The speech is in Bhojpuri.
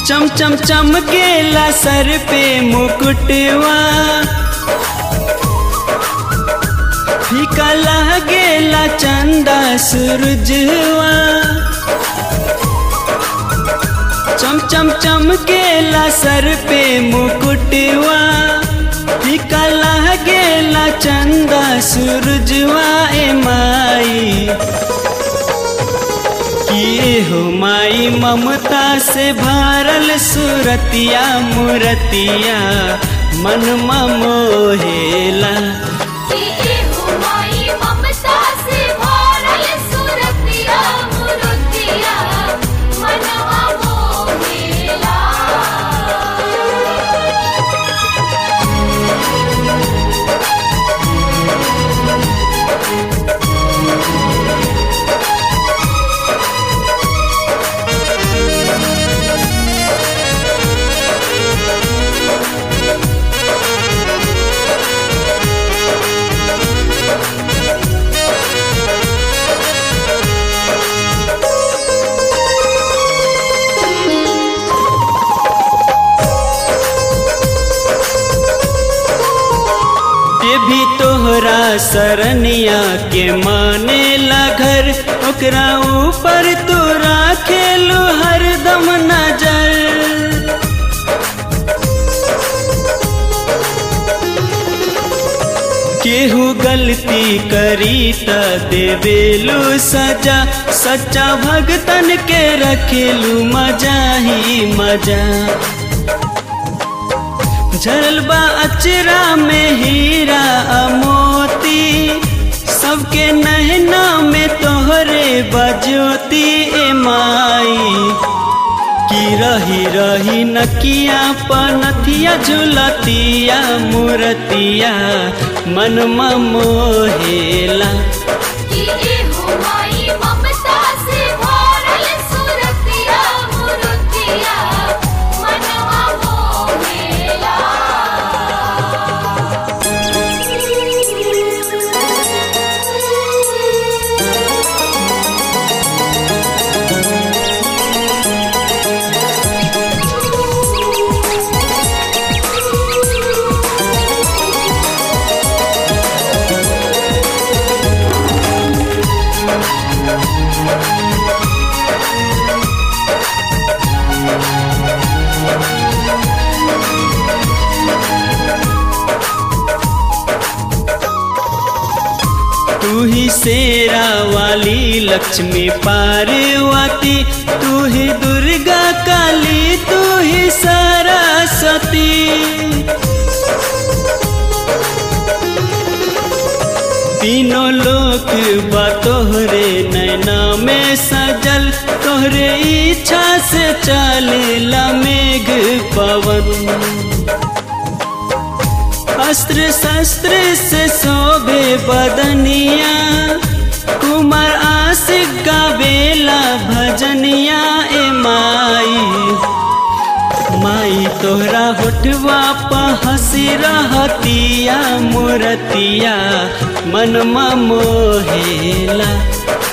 चम चम चमकेला सर पे मुकुटवा, फीका लागेला चंदा सूरजवा। चम चम चमकेला सर पे मुकुटवा, फीका लागेला चंदा सूरजवा। ए माई किए हो माई ममता से भरल सूरतिया मूरतिया मन मोहेला। भी तोहरा सरनिया के माने ला घर, ओकरा ऊपर तू राखेलू हरदम नजर। केहू गलती करी त देवेलू सजा, सच्चा भगतन के रखेलू मजा ही मजा। झरल बा अचरा में हीरा मोती, सबके नैना में तोहरे बजोती। ए माई की रही रही नकिया पनथिया झुलतिया मूरतिया मन मोहेला। तू ही शेरा वाली लक्ष्मी पार्वती, तू ही दुर्गा काली, तू ही सरस्वती। तीनों लोक बा तोहरे नैना में सजल, तोहरे इच्छा से चलेला मेघ पवन। अस्त्र शस्त्र से शोभे बदनिया, कुमार आशिक गावेला भजनिया। ए माई माई तोहरा होठवा पे हंसी रहतिया मूरतिया मन मोहेला।